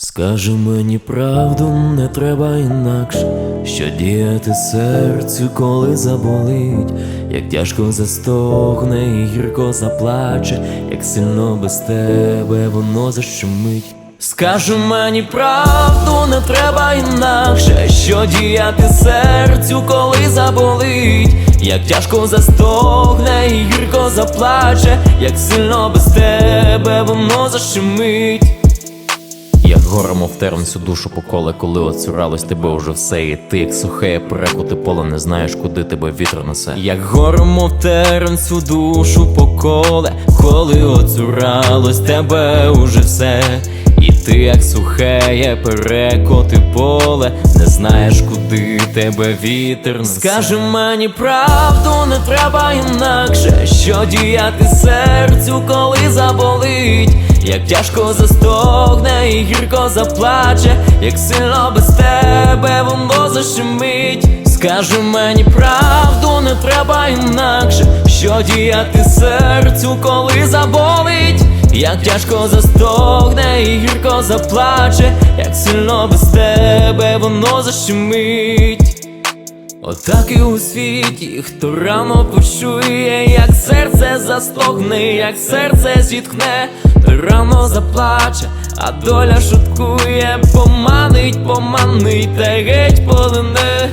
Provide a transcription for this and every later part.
Скажи мені правду, не треба інакше, що діяти серцю, коли заболить, як тяжко застогне і гірко заплаче, як сильно без тебе воно защемить. Скажи мені правду, не треба інакше, що діяти серцю, коли заболить, як тяжко застогне і гірко заплаче, як сильно без тебе воно защемить. Як горе, мов терн, всю душу поколе, коли оцюралось тебе уже все, і ти, як сухе, перекуте поле, не знаєш, куди тебе вітер несе. Як горе, мов терн, всю душу поколе, коли оцюралось тебе уже все, і ти, як сухе, перекоти поле, не знаєш, куди тебе вітер несе. Скажи мені правду, не треба інакше, що діяти серцю, коли заболить, як тяжко застогне і гірко заплаче, як сильно без тебе воно защемить. Скажи мені правду, не треба інакше, що діяти серцю, коли заболить, як тяжко застогне і гірко заплаче, як сильно без тебе воно защемить. Отак і у світі, хто рано почує, як серце застогне, як серце зітхне, той рано заплаче, а доля шуткує, поманить, поманить, та геть полине.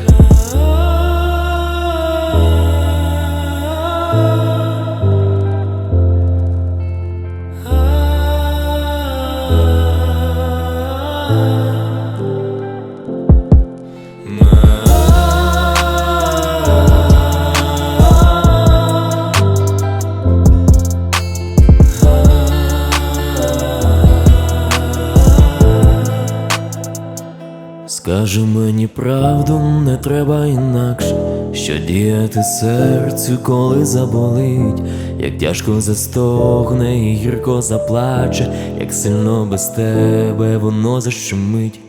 Скажи мені правду, не треба інакше, що діяти серцю, коли заболить, як тяжко застогне і гірко заплаче, як сильно без тебе воно защемить.